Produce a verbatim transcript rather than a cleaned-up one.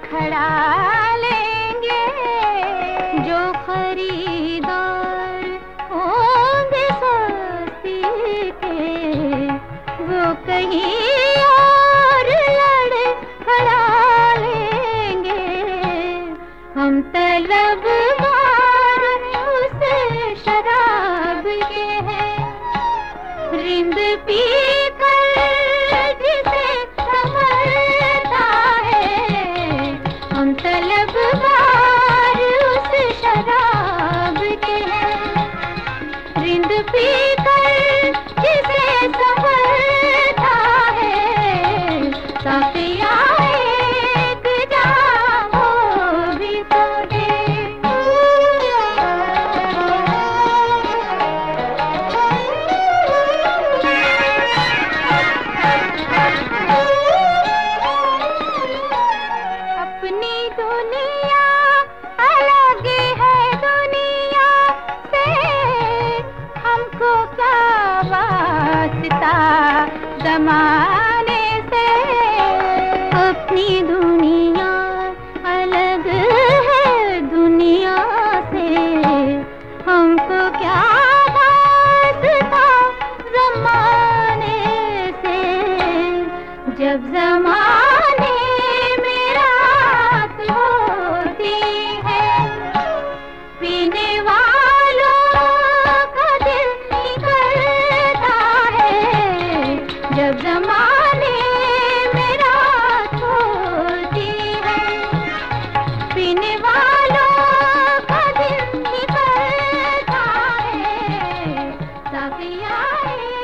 खड़ा लेंगे। जो खरीदार होंगे सस्ती के वो कहीं और लड़ खड़ा लेंगे। हम तलबगार उस शराब के हैं, रिंद पी कर जिसे संभलता है। हम तलबगार उस शराब के हैं, रिंद पी कर जिसे संभलता है। साथिया एक जाम हो भी तो दे। अपनी दुनिया अलग है दुनिया से, हमको क्या वास्ता जमाने से। अपनी दुनिया अलग है दुनिया से, हमको क्या वास्ता जमाने से। जब जमाने में रात होती है, पीने वालों का दिल निकलता है। जब जमाने में रात होती है, पीने वालों का दिल निकलता है। साथिया